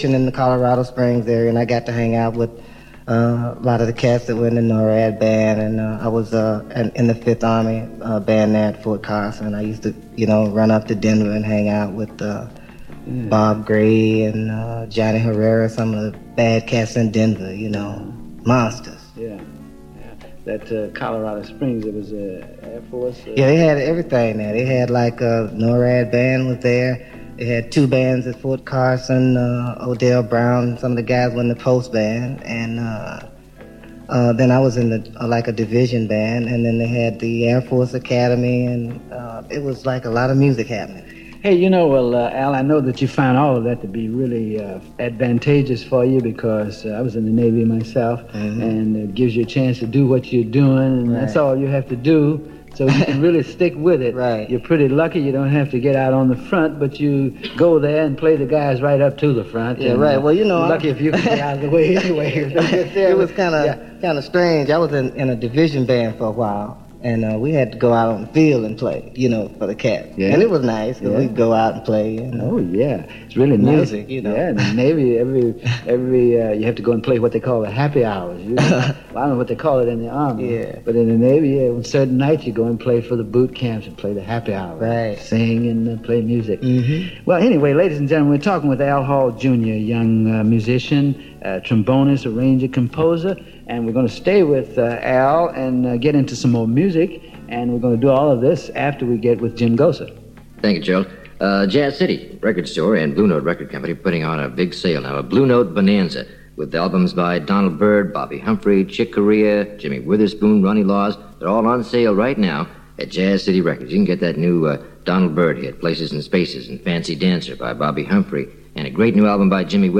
in the Colorado Springs area, and I got to hang out with a lot of the cats that were in the NORAD band, and I was in the Fifth Army band there at Fort Carson. I used to, run up to Denver and hang out with Bob Gray and Johnny Herrera, some of the bad cats in Denver, monsters. Yeah. That Colorado Springs, it was Air Force? Yeah, they had everything there. They had like a NORAD band was there. They had two bands at Fort Carson, Odell Brown, some of the guys were in the Post band, and then I was in a division band, and then they had the Air Force Academy, and it was like a lot of music happening. Hey, Al, I know that you found all of that to be really advantageous for you because I was in the Navy myself, and it gives you a chance to do what you're doing, and that's all you have to do. So you can really stick with it. Right. You're pretty lucky you don't have to get out on the front, but you go there and play the guys right up to the front. Yeah, right. Well, you're lucky if you can get out of the way anyway. It was kind of strange. I was in a division band for a while, and we had to go out on the field and play, for the cats. Yeah. And it was nice because we'd go out and play. Oh, yeah. It's really music, nice. Yeah, in the Navy, every you have to go and play what they call the happy hours. Well, I don't know what they call it in the Army. Yeah. But in the Navy, on certain nights, you go and play for the boot camps and play the happy hours. Right. Sing and play music. Mm-hmm. Well, anyway, ladies and gentlemen, we're talking with Al Hall Jr., a young musician, trombonist, arranger, composer, and we're going to stay with Al and get into some more music, and we're going to do all of this after we get with Jim Gosa. Thank you, Gerald. Jazz City Record Store and Blue Note Record Company putting on a big sale now, a Blue Note Bonanza, with albums by Donald Byrd, Bobby Humphrey, Chick Corea, Jimmy Witherspoon, Ronnie Laws. They're all on sale right now at Jazz City Records. You can get that new Donald Byrd hit, Places and Spaces, and Fancy Dancer by Bobby Humphrey, and a great new album by Jimmy Witherspoon.